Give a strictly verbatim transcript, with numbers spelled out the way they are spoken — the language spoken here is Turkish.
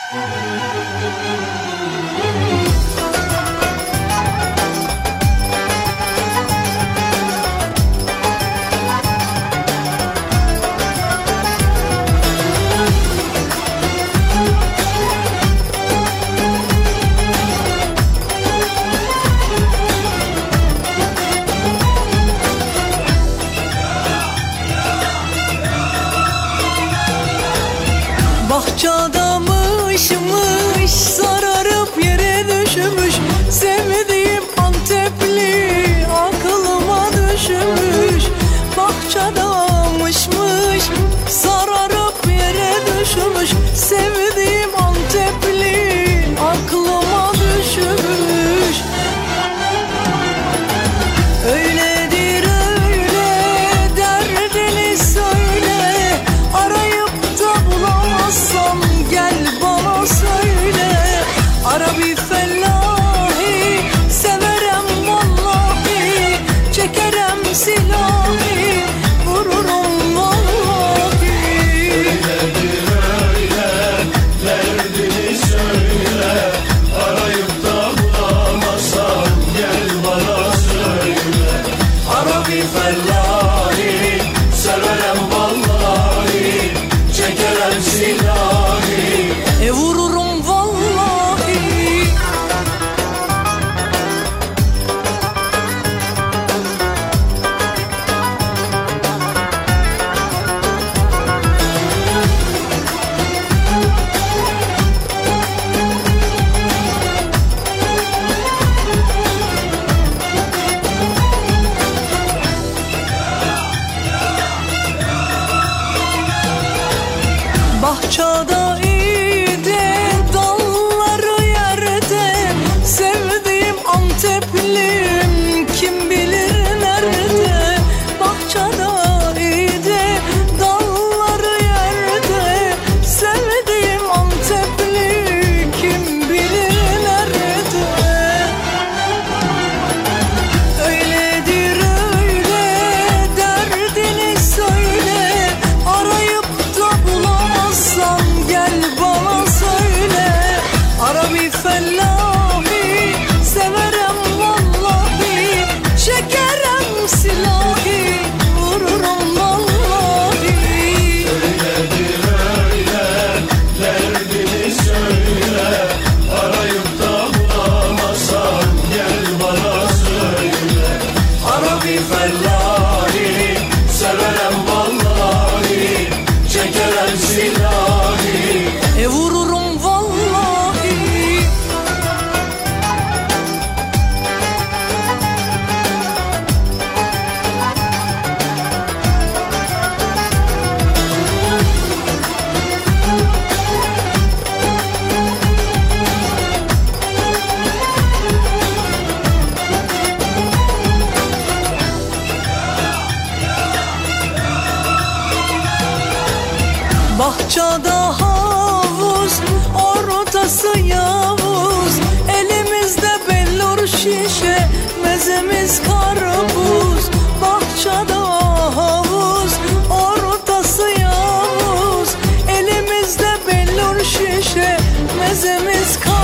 Bahçadamışmış, sararıp yere düşmüş. Sevdiğim Antepli aklıma düşmüş. Bahçadamışmış, sararıp yere düşmüş. Sevdiğim Antepli aklıma düşmüş. Öyledir öyle, derdini söyle. Arayıp da bulamazsam gel bana söyle. Ara bir fellahi, severem vallahi. Çekerem silahı, vururum vallahi. Öyledir öyle, derdini söyle. Arayıp da bulamazsam gel bana söyle. Ara bir fellahi, severem vallahi. Çekerem silahı, E vururum vallahi. Bahçada iyiydi, dalları yerde. Sevdiğim Anteplim kim bilir nerede. Bahçada iyiydi, dalları yerde. Sevdiğim Antepli kim bilir nerede. Öyledir öyle, derdini söyle. Arayıp da bulamazsam gel bana söyle. Ara bir fellahi, severem vallahi. Çekerem silahı, vururum vallahi. öyledir öyle, derdini söyle. Arayıp da bulamazsam gel bana söyle. Ara bir fellahi, severem vallahi. Çekerem silahı, E vururum vallahi. Bahçada havuz, ortası yavuz. Elimizde bellur şişe, mezemiz karpuz. Bahçada havuz, ortası yavuz. Elimizde bellur şişe, mezemiz karpuz.